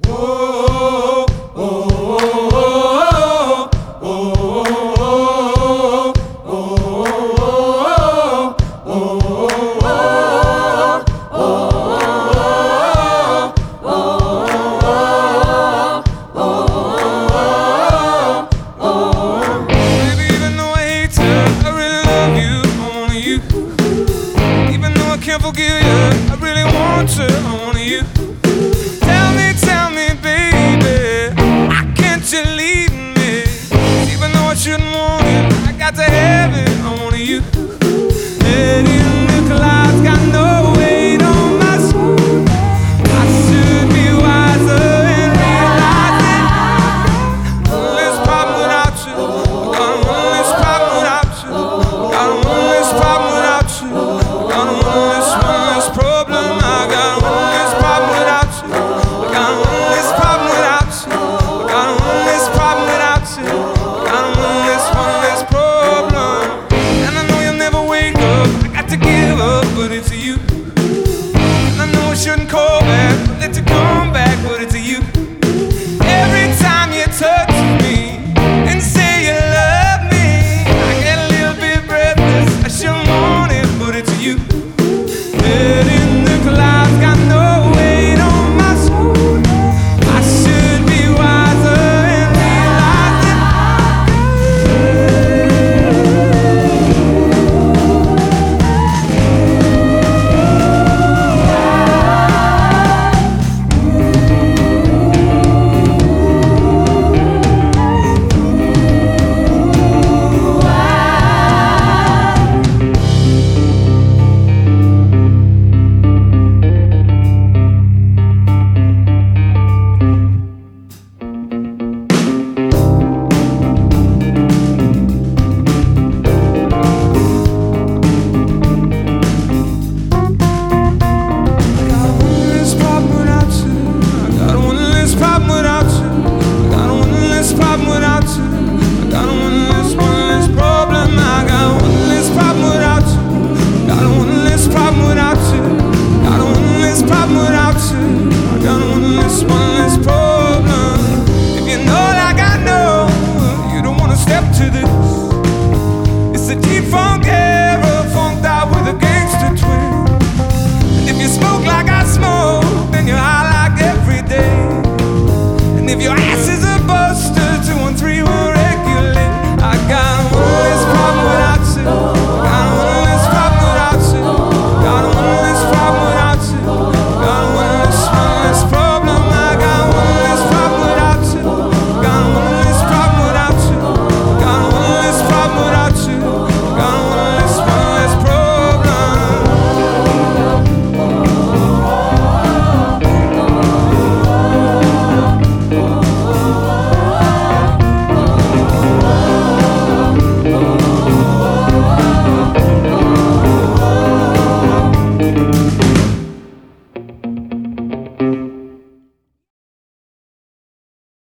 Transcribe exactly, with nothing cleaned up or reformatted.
Whoa, oh, oh, oh, oh, oh, oh, baby, even though I hate you, I really love you, I want you. Even though I can't forgive you, I really want to, I want you. Tell me, tell me, baby, why can't you leave me? Even though I shouldn't want it, I got to have it, I want you. Lady in the clouds got no weight on my soul. I should be wiser and realizing one less problem without you. Got one less problem without you. Got one less problem without you. Got one less, one less problem. I got one less problem without you. I got one less problem without you. I got one less problem without you. Got one less, one less problem. And I know you'll never wake up. I got to give up, but it's you. And I know I shouldn't call back.